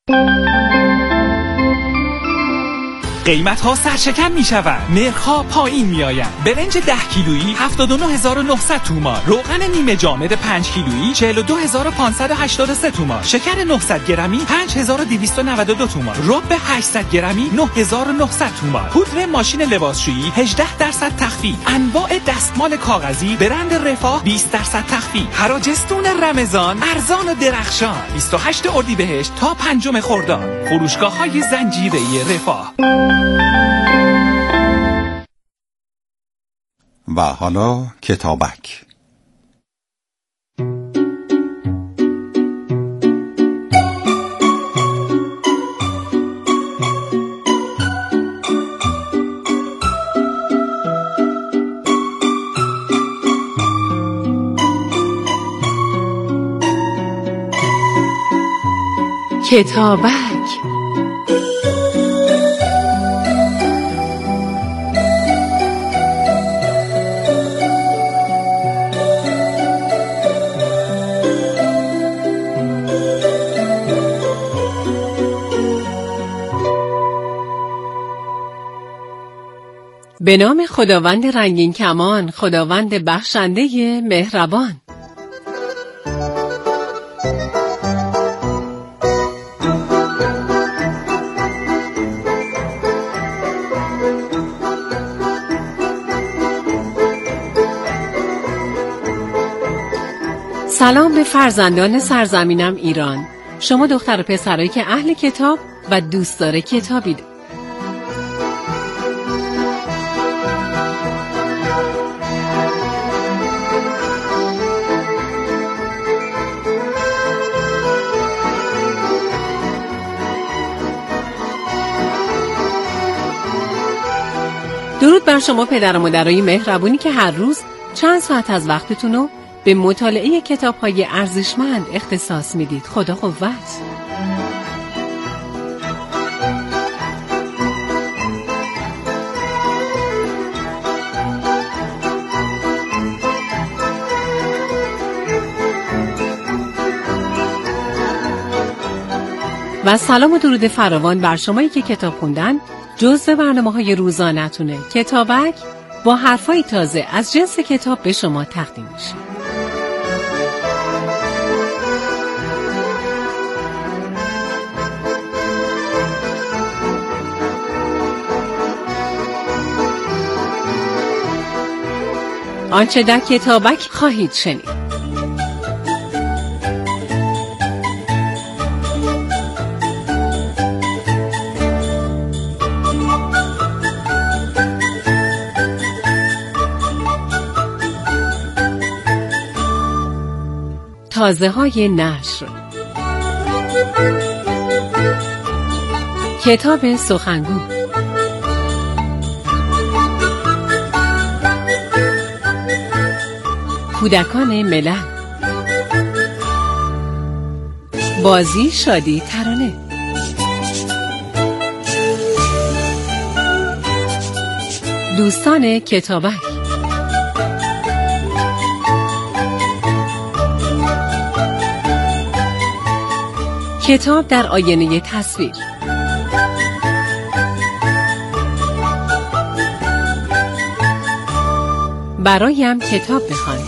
قیمت ها سرشکن می شود، نرخ‌ها پایین می آیند. برنج 10 کیلویی 79900 تومان، روغن نیمه جامد 5 کیلویی 42583 تومان، شکر 900 گرمی 5292 تومان، رب 800 گرمی 9900 تومان، پودر ماشین لباسشویی 18% تخفیف، انواع دستمال کاغذی برند رفاه 20% تخفیف، حراجستون رمضان ارزان و درخشان 28 اردیبهشت تا 5 خرداد. فروشگاه‌های زنجیره‌ای رفاه. و حالا کتابک. کتابک. به نام خداوند رنگین کمان، خداوند بخشنده مهربان. سلام به فرزندان سرزمینم ایران. شما دختر و پسرایی که اهل کتاب و دوستدار کتابید. درود بر شما پدر و مادرای مهربونی که هر روز چند ساعت از وقتتون رو به مطالعه کتاب‌های ارزشمند اختصاص میدید. خدا قوت. و سلام و درود فراوان بر شمایی که کتاب خوندن جزء برنامه‌های روزانه‌تونه. کتابک با حرفای تازه از جنس کتاب به شما تقدیم میشه. آنچه در کتابک خواهید شنید. تازه های نشر. کتاب سخنگو. کودکان ملل. بازی شادی ترانه. دوستان کتابک. کتاب در آینه تصویر. برایم کتاب بخوان.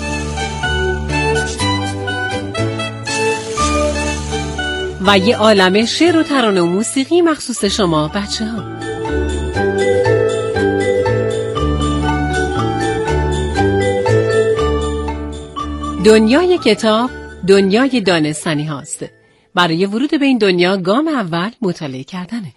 و یه عالمه شعر و ترانه و موسیقی مخصوص شما بچه‌ها. دنیای کتاب دنیای دانستنی هاست. برای ورود به این دنیا گام اول مطالعه کردنه.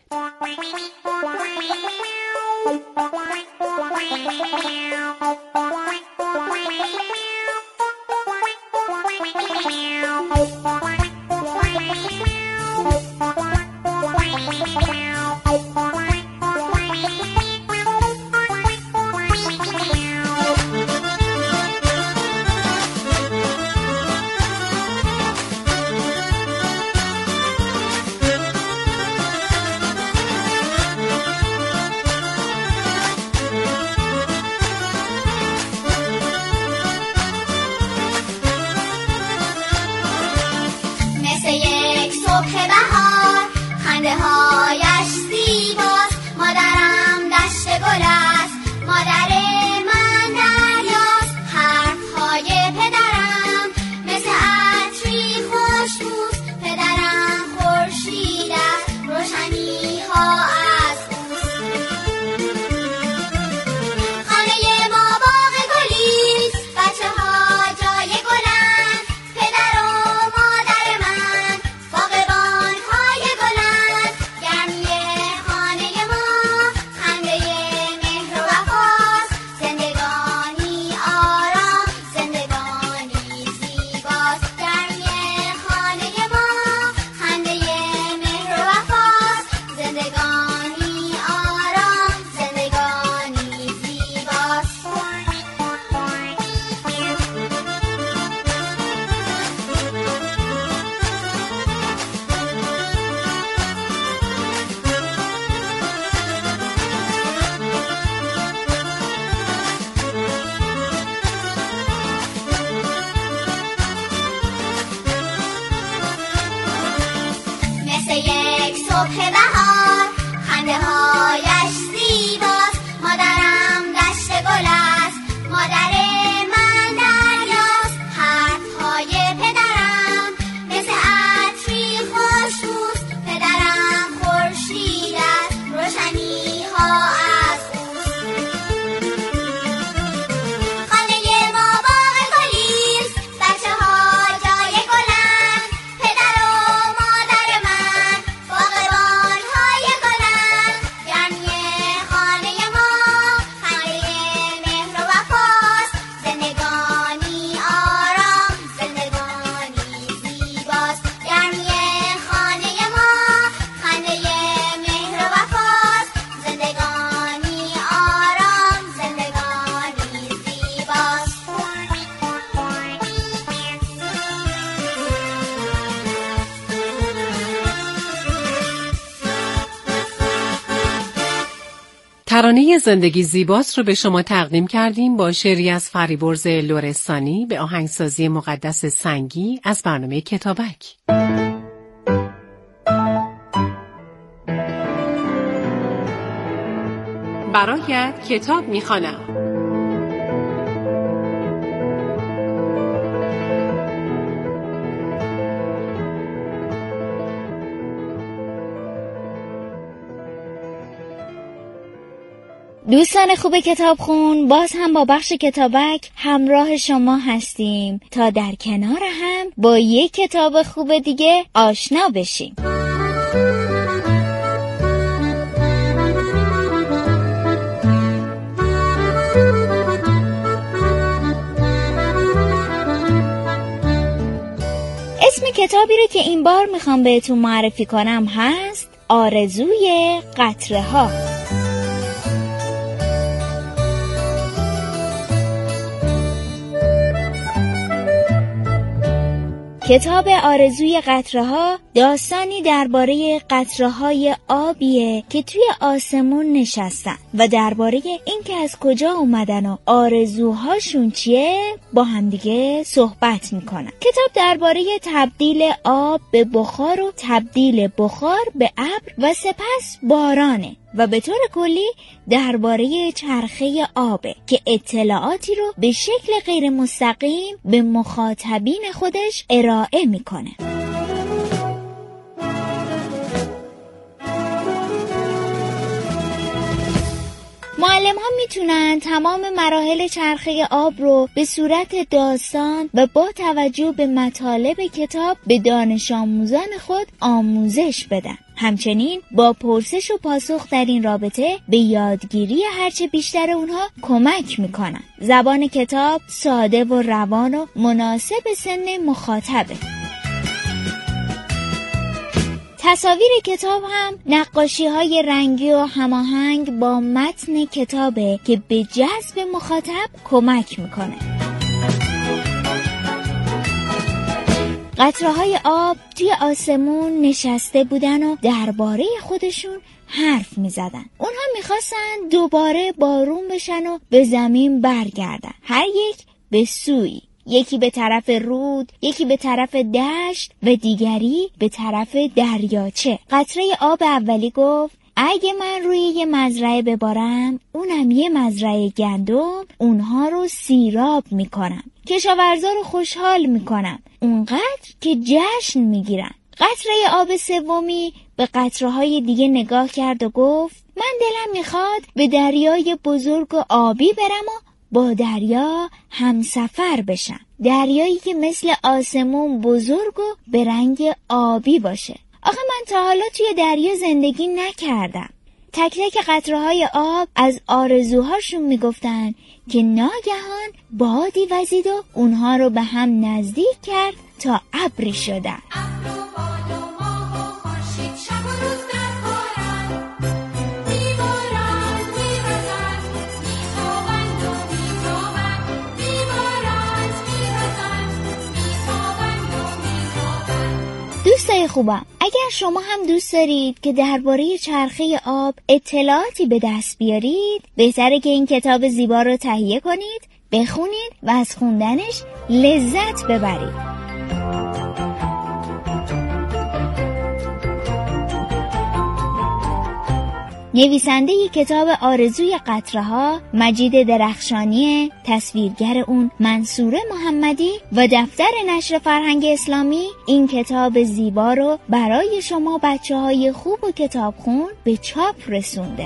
خنده هایش زیباست. مادرم دشت گل است، مادر من دریاست. حرفهای پدرم مثل عطری خوشبوست. پدرم خورشید است، روشنی ها از اوست. خانه ما باغ گلیست، بچه ها جای گلند. پدر و مادر من باغبان های گلند. گرمی خانه ما خنده مهر و وفاست. زندگانی آرام، زندگانی زیباست. گرمی خانه ما خنده مهر و وفاست. زندگانی آرام، زندگانی زیباست. مثل یک صبح بهار خنده هایش زیباست. مادرم دشت گل است، مادر من دریاست. حرفهای پدرم مثل عطری خوشبوست. پدرم خورشید است، روشنی ها از اوست. خانه ما باغ گلیست، بچه ها جای گلند. پدر و مادر من باغبان های گلند. گرمی خانه ما خنده مهر و وفاست. زندگانی آرام، زندگانی زیباست. گرمی خانه ما خنده مهر و وفاست. زندگانی آرام، زندگانی زیباست. ترانه زندگی زیباست رو به شما تقدیم کردیم با شعری از فریبرز لرستانی به آهنگسازی مقدس سنگی از برنامه کتابک. برایت کتاب میخوانم. دوستان خوب کتابخون، باز هم با بخش کتابک همراه شما هستیم تا در کنار هم با یک کتاب خوب دیگه آشنا بشیم. اسم کتابی رو که این بار میخوام بهتون معرفی کنم هست آرزوی قطره ها. کتاب آرزوی قطره‌ها داستانی درباره قطره‌های آبیه که توی آسمون نشستن و درباره اینکه از کجا اومدن و آرزوهاشون چیه با همدیگه صحبت میکنن. کتاب درباره تبدیل آب به بخار و تبدیل بخار به ابر و سپس بارانه و به طور کلی درباره چرخه آبه که اطلاعاتی رو به شکل غیر مستقیم به مخاطبین خودش ارائه میکنه. معلم ها میتونن تمام مراحل چرخه آب رو به صورت داستان و با توجه به مطالب کتاب به دانش آموزان خود آموزش بدن. همچنین با پرسش و پاسخ در این رابطه به یادگیری هرچه بیشتر اونها کمک میکنن. زبان کتاب ساده و روان و مناسب سن مخاطبه. تصاویر کتاب هم نقاشی‌های رنگی و هماهنگ با متن کتابه که به جذب مخاطب کمک میکنه. قطره‌های آب توی آسمون نشسته بودن و درباره خودشون حرف میزدن. اونها میخواستن دوباره بارون بشن و به زمین برگردن، هر یک به سوی. یکی به طرف رود، یکی به طرف دشت و دیگری به طرف دریاچه. قطره آب اولی گفت اگه من روی یه مزرعه ببارم، اونم یه مزرعه گندم، اونها رو سیراب میکنم، کشاورزا رو خوشحال میکنم، اونقدر که جشن میگیرن. قطره آب سومی به قطره‌های دیگه نگاه کرد و گفت من دلم میخواد به دریای بزرگ و آبی برم و با دریا همسفر بشم. دریایی که مثل آسمون بزرگ و به رنگ آبی باشه. آخه من تا حالا توی دریا زندگی نکردم. تک تک قطره‌های آب از آرزوهاشون میگفتن که ناگهان بادی وزید و اونها رو به هم نزدیک کرد تا ابری شدن. دوستای خوبم، اگر شما هم دوست دارید که درباره چرخه آب اطلاعاتی به دست بیارید، بهتره که این کتاب زیبا رو تهیه کنید، بخونید و از خوندنش لذت ببرید. نویسنده ی کتاب آرزوی قطره‌ها مجید درخشانی، تصویرگر اون منصوره محمدی و دفتر نشر فرهنگ اسلامی این کتاب زیبا رو برای شما بچه‌های خوب و کتابخون به چاپ رسونده.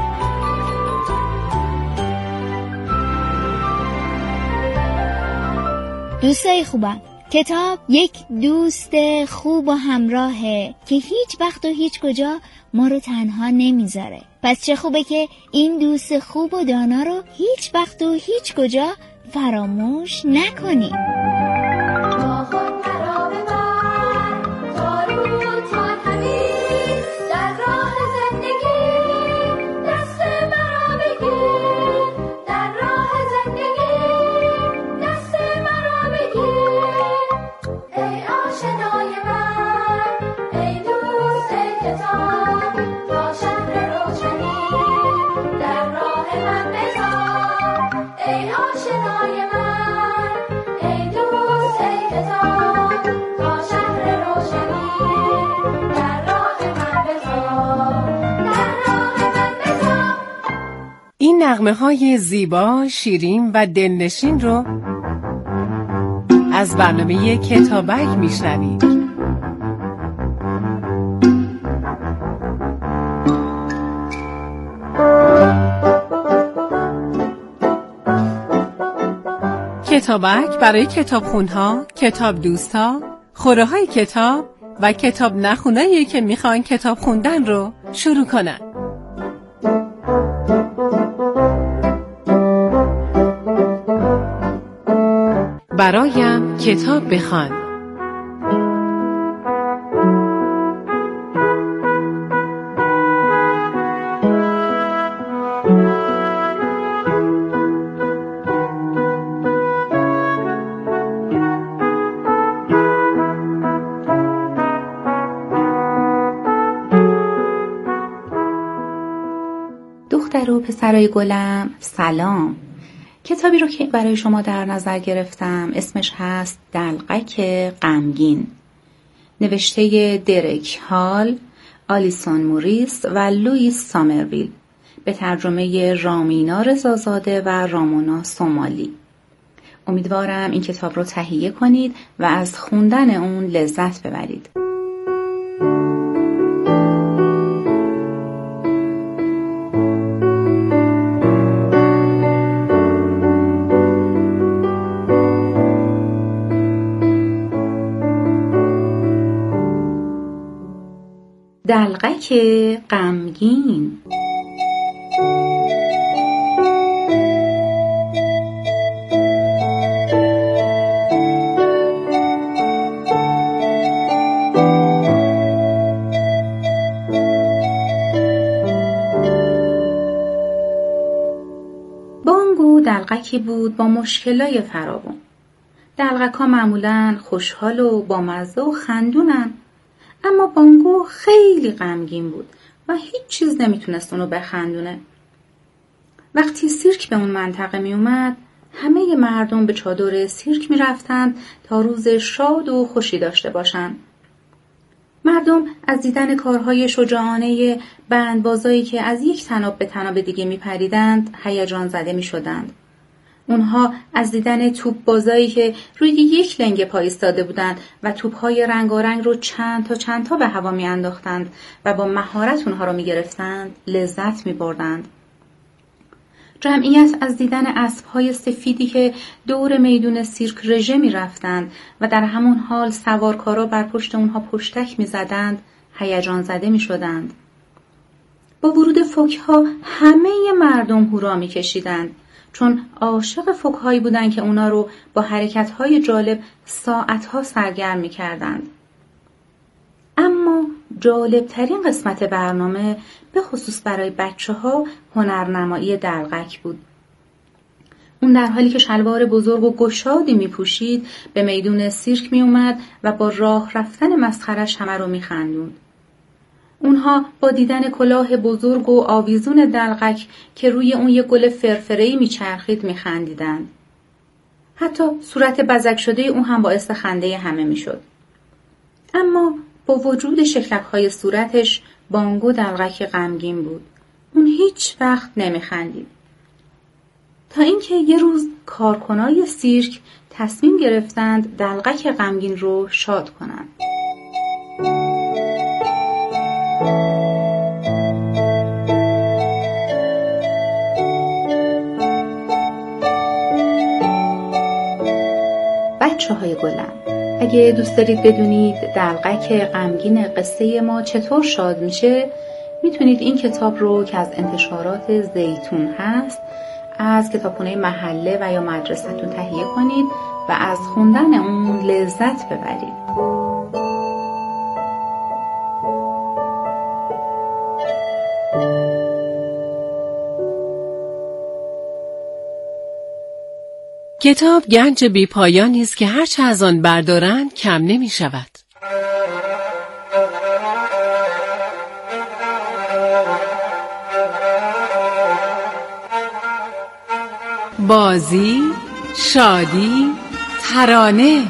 دوستای خوبم، کتاب یک دوست خوب و همراهه که هیچ وقت و هیچ کجا ما رو تنها نمیذاره. پس چه خوبه که این دوست خوب و دانا رو هیچ وقت و هیچ کجا فراموش نکنیم. این نغمه‌های زیبا، شیرین و دلنشین رو از برنامه کتابک میشنوید. کتابک برای کتابخونها، کتاب دوستا، خوره‌های کتاب و کتاب نخونایی که میخوان کتاب خوندن رو شروع کنن. برایم کتاب بخوان. دختر و پسرای گلم سلام. کتابی رو که برای شما در نظر گرفتم اسمش هست دلقک غمگین، نوشته درک هال، آلیسون موریس و لوئیس سامرویل، به ترجمه رامینا رضازاده و رامونا سومالی. امیدوارم این کتاب رو تهیه کنید و از خوندن اون لذت ببرید. دلقک غمگین. بانگو دلقکی بود با مشکلای فراوان. دلقک‌ها معمولاً خوشحال و بامزه و خندونن، اما بانگو خیلی غمگین بود و هیچ چیز نمیتونست اونو بخندونه. وقتی سیرک به اون منطقه می اومد، همه مردم به چادر سیرک می رفتند تا روز شاد و خوشی داشته باشند. مردم از دیدن کارهای شجاعانه بندبازایی که از یک طناب به طناب دیگه می پریدند هیجان زده می شدند. اونها از دیدن توپ بازایی که روی یک لنگ پا ایستاده بودند و توپ‌های رنگارنگ رو چند تا به هوا می انداختند و با مهارت اونها رو می گرفتند لذت می بردند. جمعیت از دیدن اسب‌های سفیدی که دور میدون سیرک رژه می رفتند و در همون حال سوارکارا بر پشت اونها پشتک می زدند هیجان زده می شدند. با ورود فوک‌ها همه مردم هورا می کشیدند، چون عاشق فوک‌هایی بودند که اونا رو با حرکت‌های جالب ساعت‌ها سرگرم می‌کردند. اما جالب‌ترین قسمت برنامه به خصوص برای بچه‌ها هنرنمایی دلقک بود. اون در حالی که شلوار بزرگ و گشادی می‌پوشید به میدون سیرک می‌اومد و با راه رفتن مسخرش همه رو می‌خندوند. اونها با دیدن کلاه بزرگ و آویزون دلقک که روی اون یک گل فرفره‌ای میچرخید میخندیدند. حتی صورت بزک شده اون هم باعث خنده همه میشد. اما با وجود شکلک‌های صورتش بانگو دلقک غمگین بود. اون هیچ وقت نمیخندید. تا اینکه یه روز کارکنای سیرک تصمیم گرفتند دلقک غمگین رو شاد کنند. بچه‌های گلم، اگه دوست دارید بدونید دلقک غمگین قصه ما چطور شاد میشه، میتونید این کتاب رو که از انتشارات زیتون هست از کتابخونه محله و یا مدرسه‌تون تهیه کنید و از خوندن اون لذت ببرید. کتاب گنج بی پایانی است که هرچه از آن بردارند کم نمی شود. بازی، شادی، ترانه.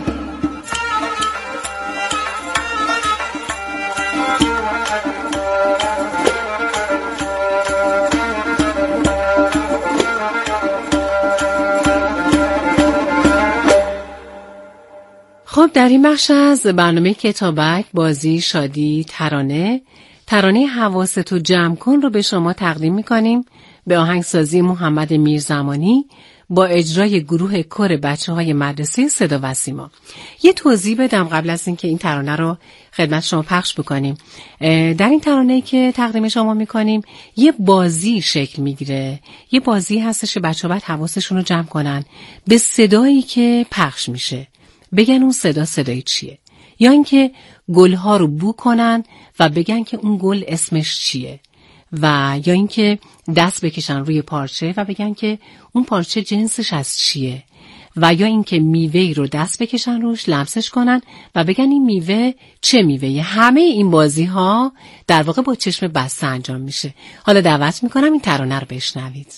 خب در این بخش از برنامه کتابک بازی، شادی، ترانه حواستو جمع کن رو به شما تقدیم میکنیم به آهنگسازی محمد میرزمانی با اجرای گروه کور بچه‌های مدرسه صدا و سیما. یه توضیح بدم قبل از اینکه این ترانه رو خدمت شما پخش بکنیم. در این ترانه‌ای که تقدیم شما میکنیم یه بازی شکل میگیره. یه بازی هستش که بچه‌ها باید حواسشون رو جمع کنن به صدایی که پخش میشه، بگن اون صدای چیه، یا اینکه گل‌ها رو بو کنن و بگن که اون گل اسمش چیه، و یا اینکه دست بکشن روی پارچه و بگن که اون پارچه جنسش از چیه، و یا اینکه میوه‌ای رو دست بکشن روش لمسش کنن و بگن این میوه چه میوه‌ایه. همه این بازی‌ها در واقع با چشم بسته انجام میشه. حالا دعوت میکنم این ترانه رو بشنوید.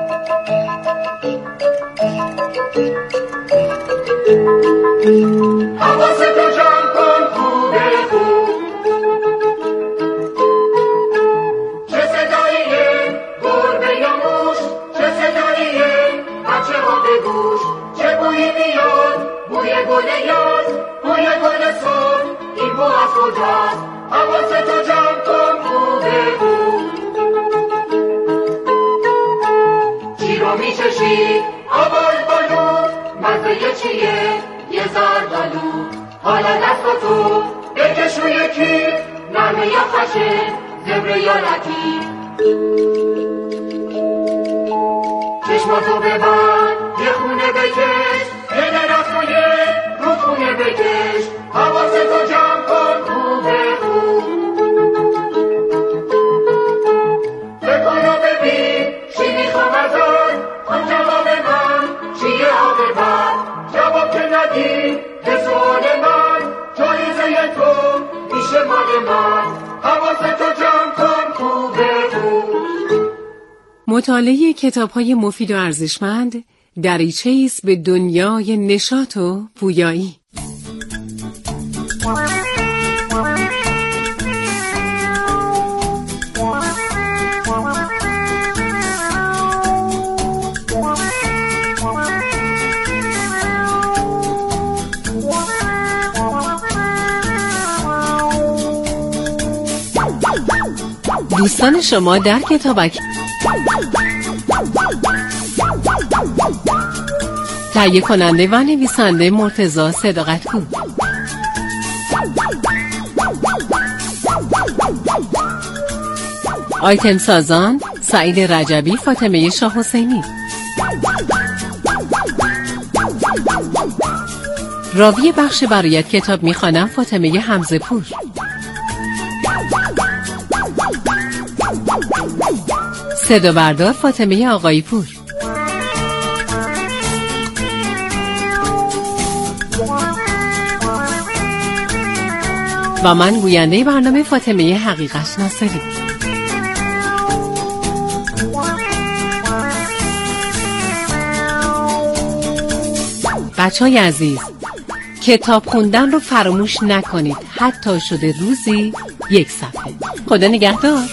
حواستو جمع کن خوبه خوب، چه صداییه گربه یا موش، چه صداییه بچه ها به گوش، چه بویی میاد بوی گل یاس، بوی گل سر، این بو از کجاست؟ حواستو جمع کن خوبه خوب. چی رو میچشی آواز بالو، مزه چیه یه زردالو، حالا دستاتو بکش روی کی، نرمه یا خشه، زبره یا لکی. چشماتو ببند یه خونه بکش، یه درختو یه رو خونه بکش، حواستو جمع کن خوبه خوب. بکن و ببین چی میخوام ازت، اون جواب من چیه آب بد، جواب که ندی به سؤال من، جایزه تو میشه مال من، حواستو جمع کن خوبه خوب. مطالعه کتاب‌های مفید و ارزشمند دریچه‌ایست به دنیای نشاط و پویایی. دوستان شما در کتابک تهیه کننده و نویسنده مرتضی صداقت‌گو، آیتم سازان سعید رجبی، فاطمه شاه حسینی، راوی بخش برایت کتاب میخوانم فاطمه حمزه پور، صدا بردار فاطمه آقایی پور و من گوینده برنامه فاطمه حقیقت ناصری. بچه‌های عزیز، کتاب خوندن رو فراموش نکنید، حتی شده روزی 1 صفحه. خدا نگهدار.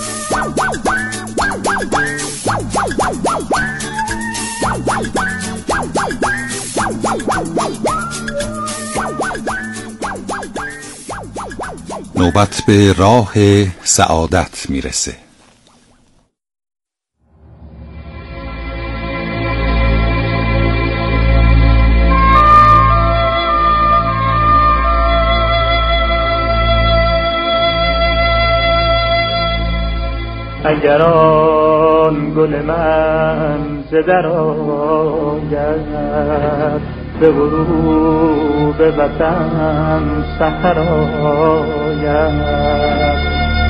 نوبت به راه سعادت میرسه. اگر آن گل من ز در آید، به غروب وطن سحر آید.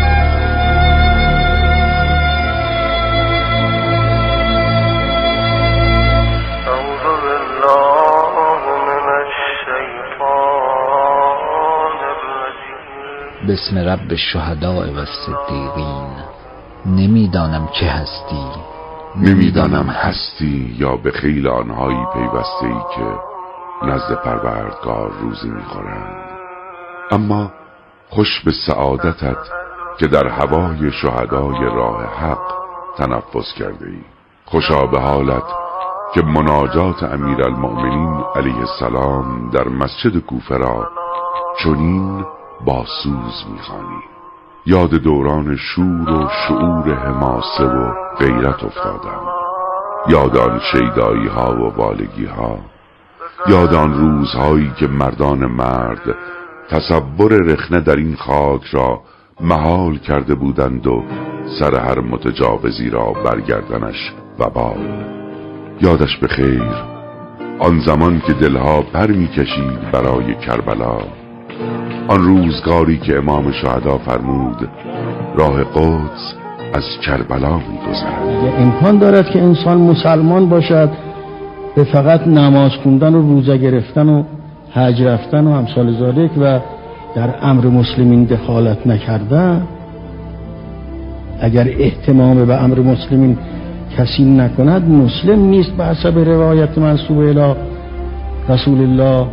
بسم رب الشهداء و الصدیقین. نمیدانم که هستی، نمیدانم هستی یا به خیل آنهایی پیوسته ای که نزد پروردگار روزی میخورند، اما خوش به سعادتت که در هوای شهدای راه حق تنفس کرده ای. خوشا به حالت که مناجات امیرالمؤمنین علیه السلام در مسجد کوفه را چنین با سوز میخوانی. یاد دوران شور و شعور حماسه و غیرت افتادم، یاد آن شیدایی ها و والگی ها، یاد آن روزهایی که مردان مرد تصور رخنه در این خاک را محال کرده بودند و سر هر متجاوزی را برگردنش وبال. یادش به خیر آن زمان که دلها پر می‌کشید برای کربلا، آن روزگاری که امام شهدا فرمود راه قدس از کربلا می‌گذرد. امکان دارد که انسان مسلمان باشد به فقط نماز خوندن و روزه گرفتن و حج رفتن و امثال ذالک و در امر مسلمین دخالت نکردن؟ اگر اهتمام به امر مسلمین کسی نکند مسلم نیست به حسب روایت منسوب الی رسول الله.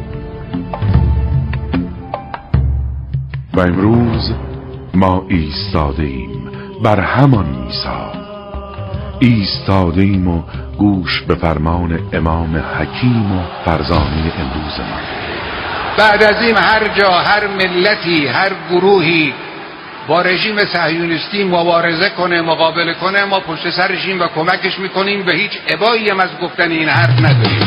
و امروز ما ایستاده ایم بر همان میثاق، ایستاده ایم و گوش به فرمان امام حکیم و فرزانه امروز ما. بعد از این هر جا، هر ملتی، هر گروهی با رژیم صهیونیستی مبارزه کنه، مقابله کنه، ما پشت سر رژیم و کمکش میکنیم و هیچ ابایی هم از گفتن این حرف نداریم.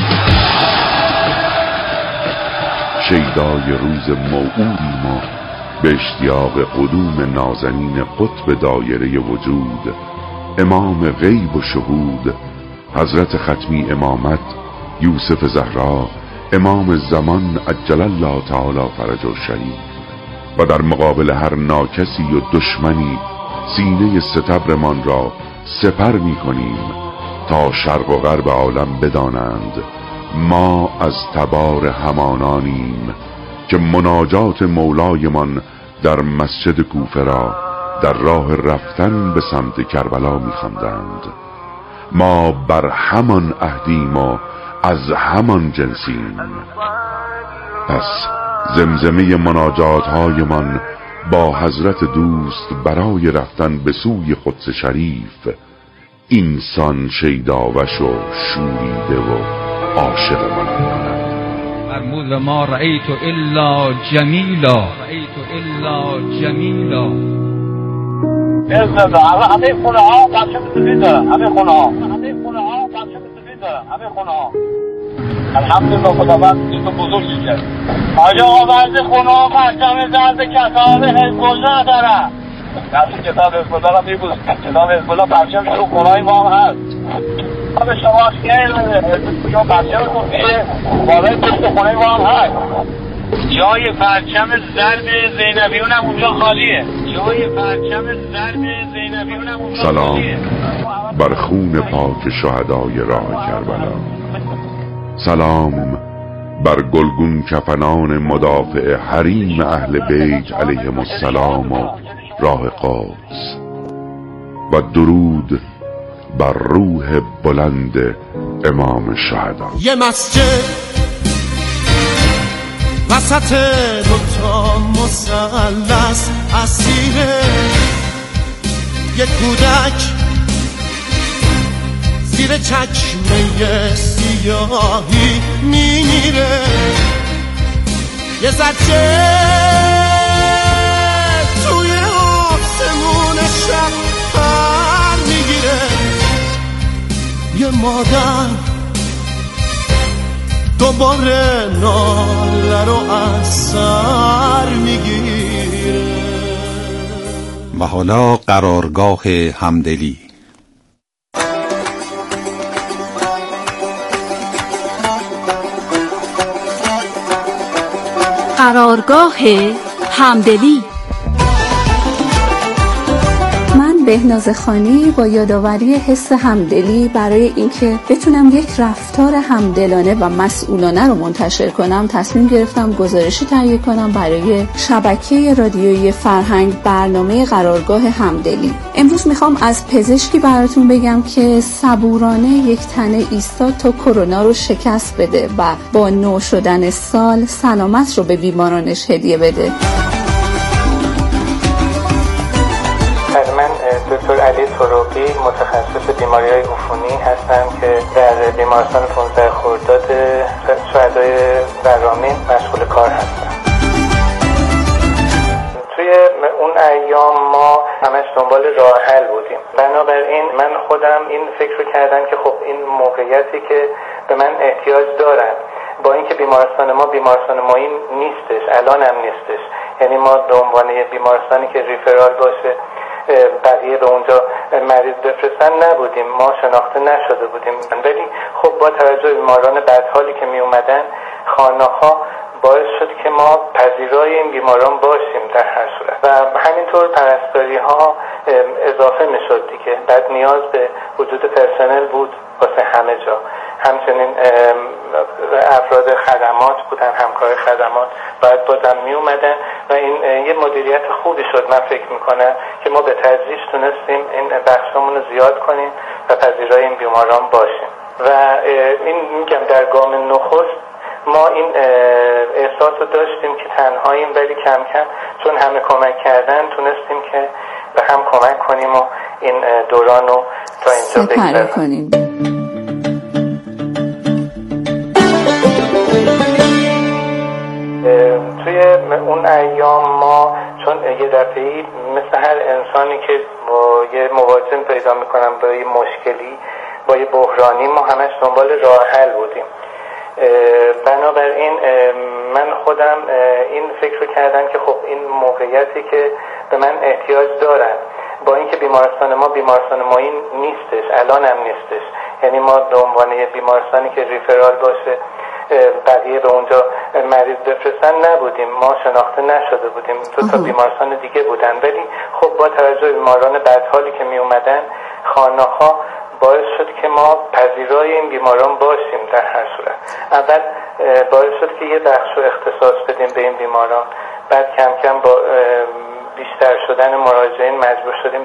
شیدای روز موعودیم و به اشتیاق قدوم نازنین قطب دایره وجود، امام غیب و شهود، حضرت ختمی امامت یوسف زهرا، امام زمان عجل الله تعالی فرجه الشریف. و در مقابل هر ناکسی و دشمنی سینه ستبرمان را سپر می کنیم تا شرق و غرب عالم بدانند ما از تبار همانانیم که مناجات مولایمان در مسجد کوفه را در راه رفتن به سمت کربلا می خواندند. ما بر همان عهدیم و از همان جنسیم. پس زمزمه مناجات هایمان با حضرت دوست برای رفتن به سوی قدس شریف اینسان شیداوش و شوریده و عاشق من کند. فرمود ما رأیت الا جمیلا همه خونه ها پرچم سفید دارن، همه خونه ها الحمدلله خداوند چیز بزرگی کرد. حاج آقا بعضی خونه ها پرچم زرد کتاب حزب الله دارن. کسی کتاب حزب الله را میبوز، کتاب حزب الله پرچم تو خونه های ما هم هست. به شما خیلی یا پرچم تو میشه بالای پشت خونه ما هم هست. جای پرچم زرد زینبیون هم اونجا خالیه. سلام بر خون پاک شهدای راه کربلا. سلام بر گلگون کفنان مدافع حریم اهل بیت علیهم السلام و راه قدس و درود بر روح بلند امام شهدا. یه مسجد وسط دوتا مثلث اسیره، یه کودک زیر چکمه سیاهی میمیره، یه زجه توی آسمون شب پر میگیره، یه مادر دوباره ناله رو از سر میگیره. و حالا قرارگاه همدلی. قرارگاه همدلی. بهناز خانی با یادآوری حس همدلی برای اینکه بتونم یک رفتار همدلانه و مسئولانه رو منتشر کنم تصمیم گرفتم گزارشی تهیه کنم برای شبکه رادیویی فرهنگ برنامه قرارگاه همدلی. امروز میخوام از پزشکی براتون بگم که صبورانه یک تنه ایستاد تا کرونا رو شکست بده و با نو شدن سال سلامت رو به بیمارانش هدیه بده. من دکتر علی طرقی متخصص بیماری‌های عفونی هستم که در بیمارستان 15 خرداد شهدای برامین مشغول کار هستم. توی اون ایام ما همش دنبال راه حل بودیم. بنابراین من خودم این فکر رو کردم که خب این موقعیتی که به من احتیاج دارن، با اینکه بیمارستان ما بیمارستان مایی نیستش، الان هم نیستش، یعنی ما به عنوان بیمارستانی که ریفرال باشه بقیه به اونجا مریض بفرستن نبودیم، ما شناخته نشده بودیم، ولی خب با توجه به بیماران بدحالی که می اومدن خانه‌ها باعث شد که ما پذیرای این بیماران باشیم در هر صورت و همینطور پرستاری ها اضافه می شد دیگه. بعد نیاز به وجود پرسنل بود واسه همه جا، همچنین افراد خدمات بودن، همکار خدمات باید بازم می اومدن و این یه مدیریت خوبی شد. من فکر میکنم که ما به تدریج تونستیم این بخشمون رو زیاد کنیم و پذیرای این بیماران باشیم و این میگم در گام نخست ما این احساس رو داشتیم که تنهاییم، ولی کم کم چون همه کمک کردن تونستیم که به هم کمک کنیم و این دوران رو تا اینجا بگذاریم. توی اون ایام ما چون یه دفعه‌ای مثل هر انسانی که با یه مواجهه پیدا میکنم با یه مشکلی، با یه بحرانی، ما همش دنبال راه حل بودیم. بنابراین من خودم این فکر رو کردم که خب این موقعیتی که به من احتیاج دارن، با اینکه بیمارستان ما بیمارستان مایی نیستش، الان هم نیستش، یعنی ما به عنوان بیمارستانی که ریفرال باشه بقیه به اونجا مریض بفرستن نبودیم، ما شناخته نشده بودیم، دو تا بیمارستان دیگه بودن، ولی خب با توجه به بیماران بدحالی که می اومدن خانه‌ها باعث شد که ما پذیرای این بیماران باشیم در هر صورت. اول باعث شد که یه بخش رو اختصاص بدیم به این بیماران، بعد کم کم با بیشتر شدن مراجعین مجبور شدیم